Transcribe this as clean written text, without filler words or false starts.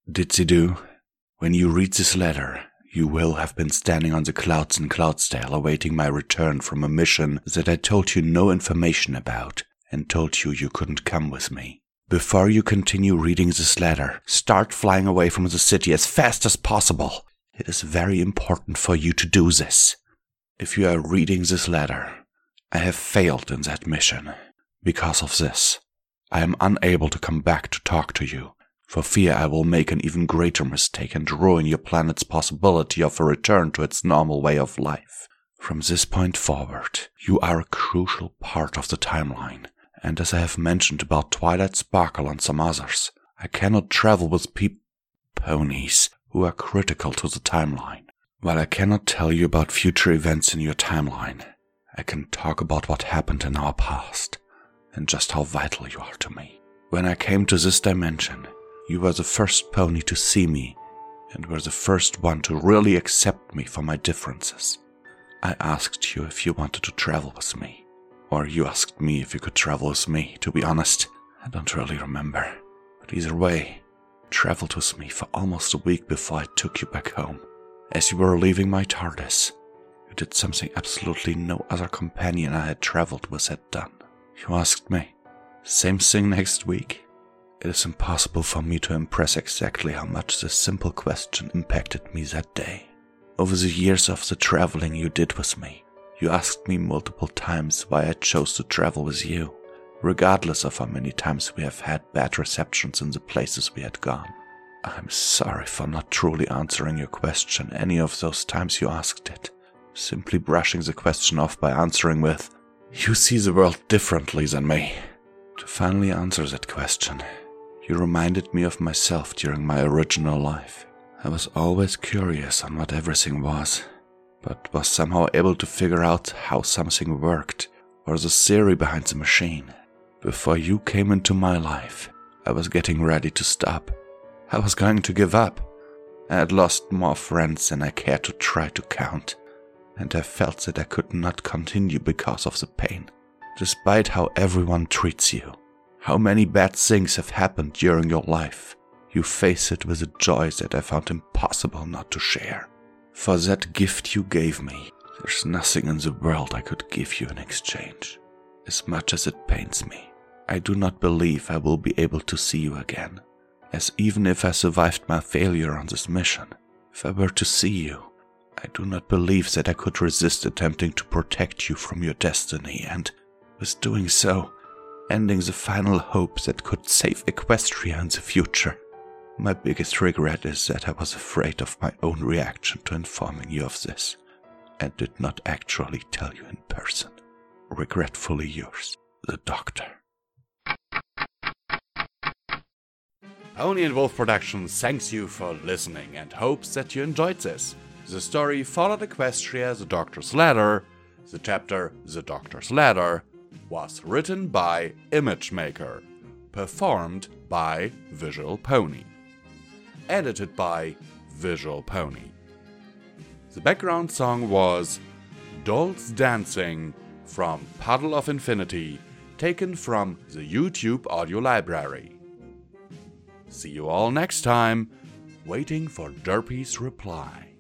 Didzy-do, when you read this letter, you will have been standing on the clouds in Cloudsdale awaiting my return from a mission that I told you no information about and told you couldn't come with me. Before you continue reading this letter, start flying away from the city as fast as possible. It is very important for you to do this. If you are reading this letter, I have failed in that mission. Because of this, I am unable to come back to talk to you, for fear I will make an even greater mistake and ruin your planet's possibility of a return to its normal way of life. From this point forward, you are a crucial part of the timeline, and as I have mentioned about Twilight Sparkle and some others, I cannot travel with ponies who are critical to the timeline. While I cannot tell you about future events in your timeline, I can talk about what happened in our past, and just how vital you are to me. When I came to this dimension, you were the first pony to see me, and were the first one to really accept me for my differences. I asked you if you wanted to travel with me, or you asked me if you could travel with me. To be honest, I don't really remember. But either way, you traveled with me for almost a week before I took you back home. As you were leaving my TARDIS, you did something absolutely no other companion I had traveled with had done. You asked me, same thing next week? It is impossible for me to impress exactly how much this simple question impacted me that day. Over the years of the traveling you did with me, you asked me multiple times why I chose to travel with you, regardless of how many times we have had bad receptions in the places we had gone. I'm sorry for not truly answering your question any of those times you asked it, simply brushing the question off by answering with, "You see the world differently than me." To finally answer that question, you reminded me of myself during my original life. I was always curious on what everything was, but was somehow able to figure out how something worked, or the theory behind the machine. Before you came into my life, I was getting ready to stop. I was going to give up. I had lost more friends than I cared to try to count, and I felt that I could not continue because of the pain. Despite how everyone treats you, how many bad things have happened during your life, you face it with a joy that I found impossible not to share. For that gift you gave me, there's nothing in the world I could give you in exchange. As much as it pains me, I do not believe I will be able to see you again, as even if I survived my failure on this mission, if I were to see you, I do not believe that I could resist attempting to protect you from your destiny and, with doing so, ending the final hope that could save Equestria in the future. My biggest regret is that I was afraid of my own reaction to informing you of this, and did not actually tell you in person. Regretfully yours, the Doctor. Pony and Wolf Productions thanks you for listening and hopes that you enjoyed this. The story followed Equestria, the Doctor's Ladder. The chapter, The Doctor's Ladder, was written by ImageMaker, performed by Visual Pony, edited by Visual Pony. The background song was Dolls Dancing from Puddle of Infinity, taken from the YouTube audio library. See you all next time, waiting for Derpy's reply.